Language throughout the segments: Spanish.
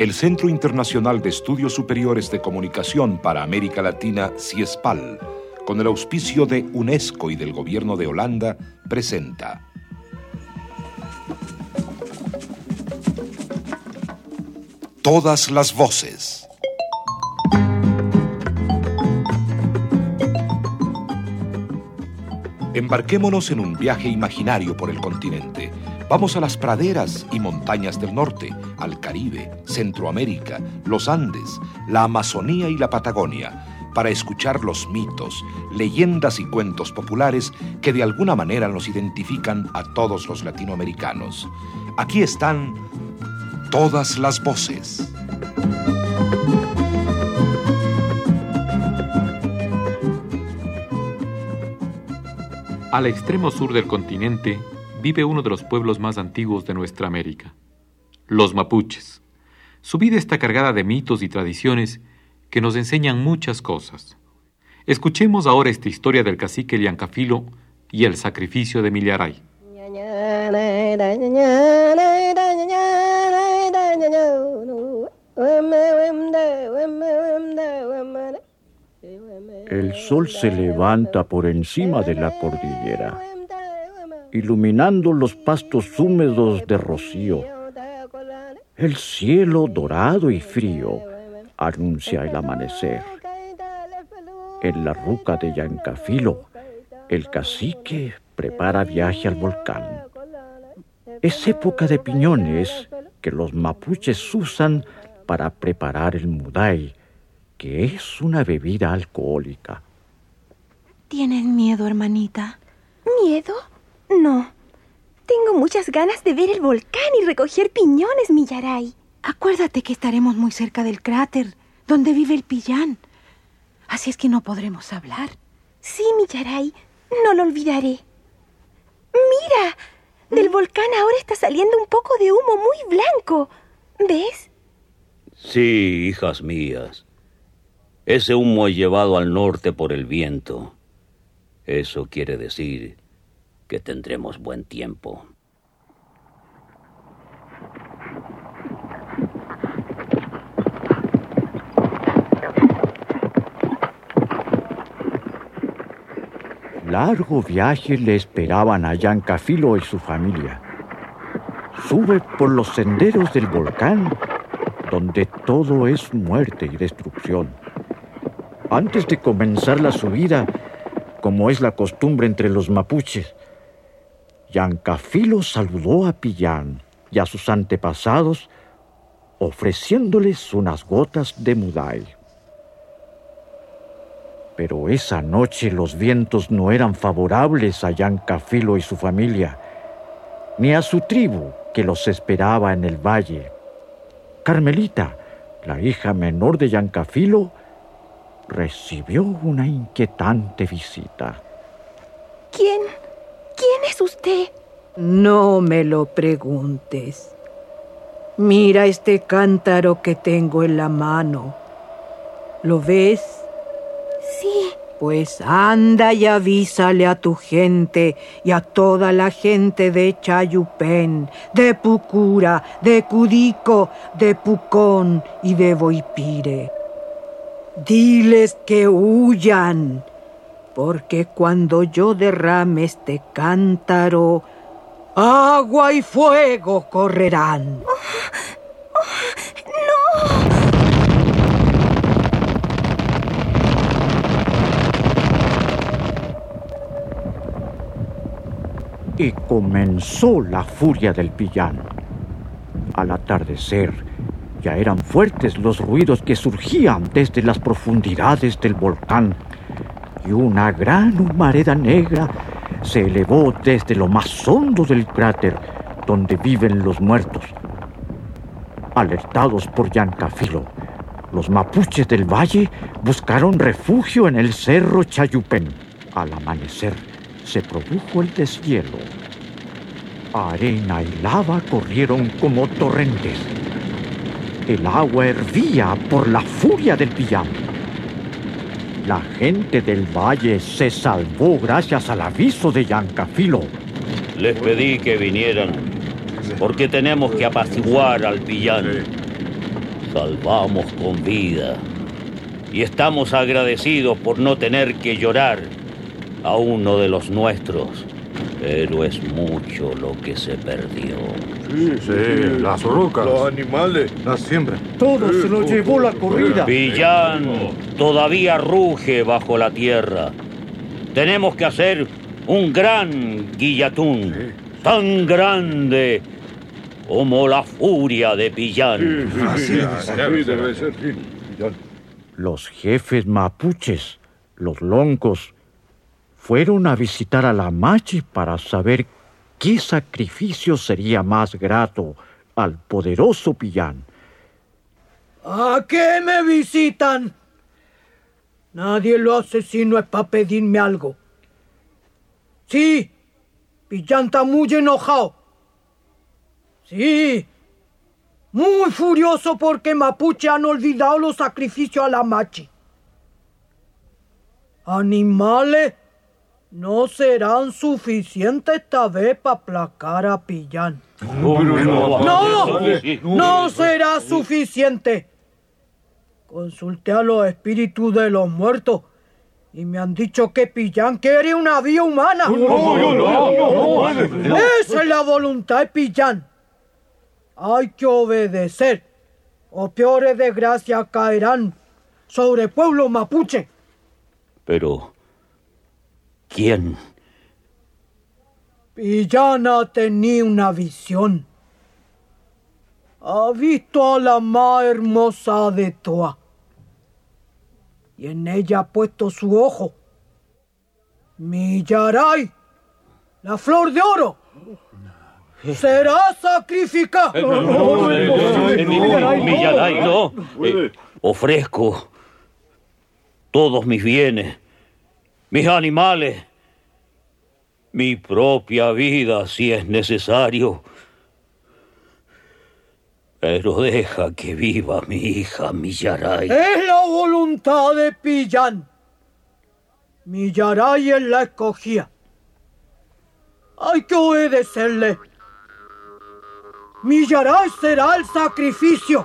El Centro Internacional de Estudios Superiores de Comunicación para América Latina, CIESPAL, con el auspicio de UNESCO y del Gobierno de Holanda, presenta Todas las voces. Embarquémonos en un viaje imaginario por el continente. Vamos a las praderas y montañas del norte, al Caribe, Centroamérica, los Andes, la Amazonía y la Patagonia, para escuchar los mitos, leyendas y cuentos populares que de alguna manera nos identifican a todos los latinoamericanos. Aquí están todas las voces. Al extremo sur del continente vive uno de los pueblos más antiguos de nuestra América, los mapuches. Su vida está cargada de mitos y tradiciones que nos enseñan muchas cosas. Escuchemos ahora esta historia del cacique Llancafilo y el sacrificio de Millaray. El sol se levanta por encima de la cordillera, iluminando los pastos húmedos de rocío. El cielo dorado y frío anuncia el amanecer. En la ruca de Llancafilo, el cacique prepara viaje al volcán. Es época de piñones que los mapuches usan para preparar el muday, que es una bebida alcohólica. ¿Tienes miedo, hermanita? ¿Miedo? No. Tengo muchas ganas de ver el volcán y recoger piñones, Millaray. Acuérdate que estaremos muy cerca del cráter, donde vive el pillán. Así es que no podremos hablar. Sí, Millaray, no lo olvidaré. ¡Mira! Del volcán ahora está saliendo un poco de humo muy blanco. ¿Ves? Sí, hijas mías. Ese humo es llevado al norte por el viento. Eso quiere decir que tendremos buen tiempo. Largo viaje le esperaban a Llancafilo y su familia. Sube por los senderos del volcán, donde todo es muerte y destrucción. Antes de comenzar la subida, como es la costumbre entre los mapuches, Llancafilo saludó a Pillán y a sus antepasados, ofreciéndoles unas gotas de muday. Pero esa noche los vientos no eran favorables a Llancafilo y su familia, ni a su tribu que los esperaba en el valle. Carmelita, la hija menor de Llancafilo, recibió una inquietante visita. ¿Quién es usted? No me lo preguntes. Mira este cántaro que tengo en la mano. ¿Lo ves? Sí. Pues anda y avísale a tu gente y a toda la gente de Chayupén, de Pucura, de Cudico, de Pucón y de Boipire. Diles que huyan, porque cuando yo derrame este cántaro, agua y fuego correrán. ¡No! Y comenzó la furia del pillán. Al atardecer, ya eran fuertes los ruidos que surgían desde las profundidades del volcán, y una gran humareda negra se elevó desde lo más hondo del cráter donde viven los muertos. Alertados por Llancafilo, los mapuches del valle buscaron refugio en el cerro Chayupén. Al amanecer se produjo el deshielo. Arena y lava corrieron como torrentes. El agua hervía por la furia del pillán. La gente del valle se salvó gracias al aviso de Llancafilo. Les pedí que vinieran, porque tenemos que apaciguar al pillán. salvamos con vida. Y estamos agradecidos por no tener que llorar a uno de los nuestros. Pero es mucho lo que se perdió. Sí, las rocas, los animales, las siembras. Todo se lo llevó la corrida. Pillán todavía ruge bajo la tierra. Tenemos que hacer un gran guillatún, tan grande como la furia de Pillán. Sí, debe ser. Los jefes mapuches, los loncos, fueron a visitar a la Machi para saber qué sacrificio sería más grato al poderoso Pillán. ¿A qué me visitan? Nadie lo hace si no es para pedirme algo. Sí, Pillán está muy enojado. Sí, muy furioso porque Mapuche han olvidado los sacrificios a la Machi. Animales no serán suficientes esta vez para aplacar a Pillán. No será suficiente. Consulté a los espíritus de los muertos y me han dicho que Pillán quiere una vida humana. Esa es la voluntad de Pillán. Hay que obedecer, o peores desgracias caerán sobre el pueblo mapuche. Pero, ¿quién? Pillán ha tenido una visión. Ha visto a la más hermosa de todas. Y en ella ha puesto su ojo. Millaray, la flor de oro, será sacrificada. Millaray, no. Ofrezco todos mis bienes, mis animales, mi propia vida si es necesario. Pero deja que viva mi hija Millaray. Es la voluntad de Pillán. Millaray es la escogida. Hay que obedecerle. Millaray será el sacrificio.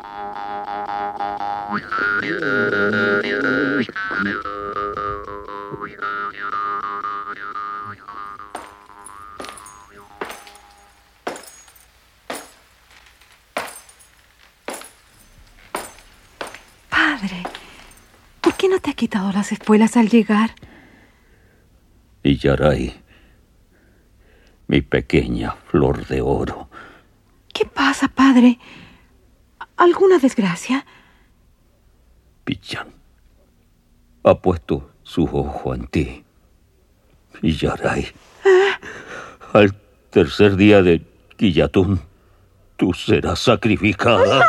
Padre, ¿por qué no te has quitado las espuelas al llegar? Millaray, mi pequeña flor de oro. ¿Qué pasa, padre? ¿Alguna desgracia? Pillán ha puesto su ojo en ti. Millaray, al tercer día de Guillatún, tú serás sacrificada.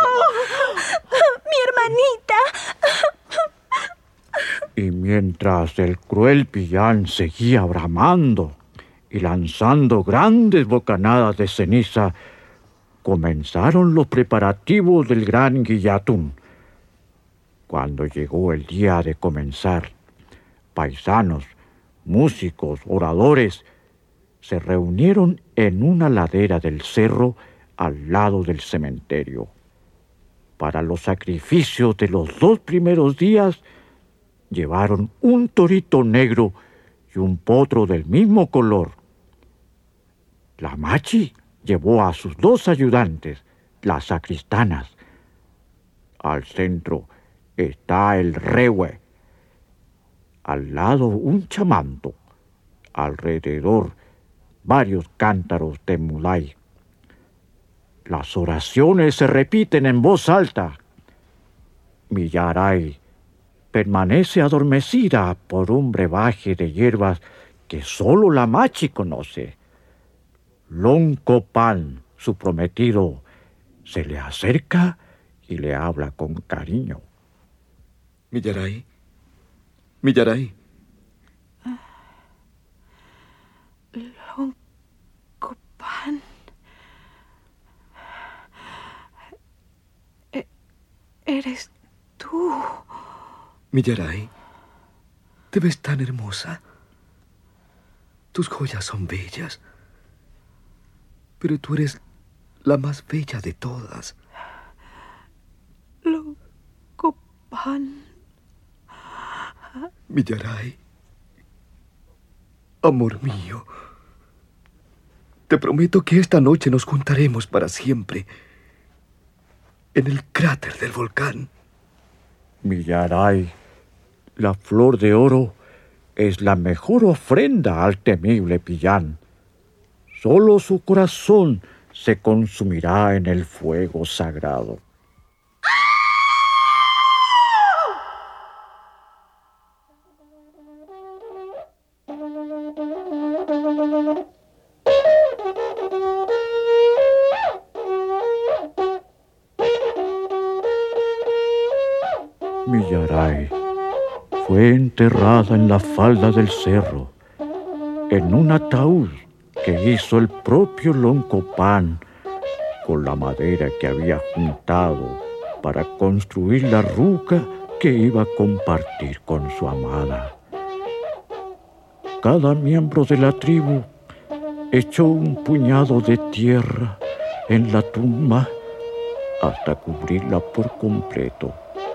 Y mientras el cruel Pillán seguía bramando y lanzando grandes bocanadas de ceniza, comenzaron los preparativos del gran guillatún. Cuando llegó el día de comenzar, paisanos, músicos, oradores, se reunieron en una ladera del cerro al lado del cementerio. Para los sacrificios de los 2 primeros días, llevaron un torito negro y un potro del mismo color. La Machi llevó a sus 2 ayudantes, las sacristanas. Al centro está el rehue. Al lado un chamanto. Alrededor varios cántaros de mulay. Las oraciones se repiten en voz alta. Millaray permanece adormecida por un brebaje de hierbas que solo la Machi conoce. Lonco Pan, su prometido, se le acerca y le habla con cariño. Millaray, Millaray. Lonco Pan. ¿Eres tú? Millaray, te ves tan hermosa. Tus joyas son bellas, pero tú eres la más bella de todas. pan. Millaray, amor mío, te prometo que esta noche nos juntaremos para siempre en el cráter del volcán. Millaray, la flor de oro es la mejor ofrenda al temible Pillán. Solo su corazón se consumirá en el fuego sagrado. Millaray fue enterrada en la falda del cerro, en un ataúd que hizo el propio Loncopan con la madera que había juntado para construir la ruca que iba a compartir con su amada. Cada miembro de la tribu echó un puñado de tierra en la tumba hasta cubrirla por completo.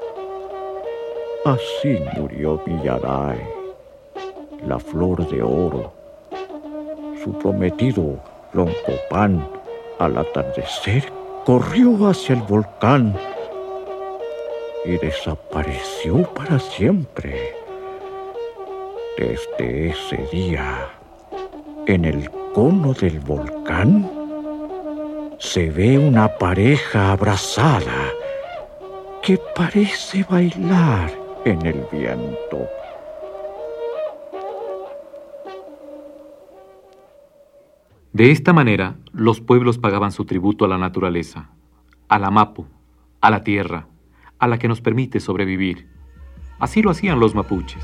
Así murió Millaray, la flor de oro. Su prometido Loncopan, al atardecer, corrió hacia el volcán y desapareció para siempre. Desde ese día, en el cono del volcán, se ve una pareja abrazada que parece bailar en el viento. De esta manera, los pueblos pagaban su tributo a la naturaleza, a la mapu, a la tierra, a la que nos permite sobrevivir. Así lo hacían los mapuches.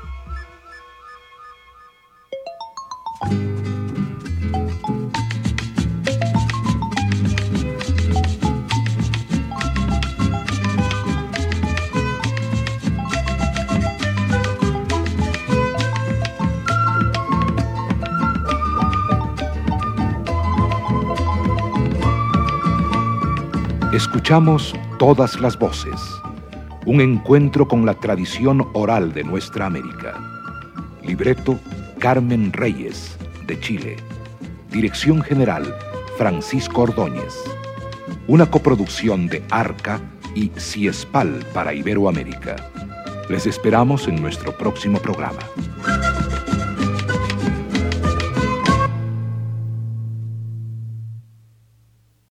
Escuchamos Todas las Voces, un encuentro con la tradición oral de nuestra América. Libreto, Carmen Reyes, de Chile. Dirección general, Francisco Ordóñez. Una coproducción de Arca y Ciespal para Iberoamérica. Les esperamos en nuestro próximo programa.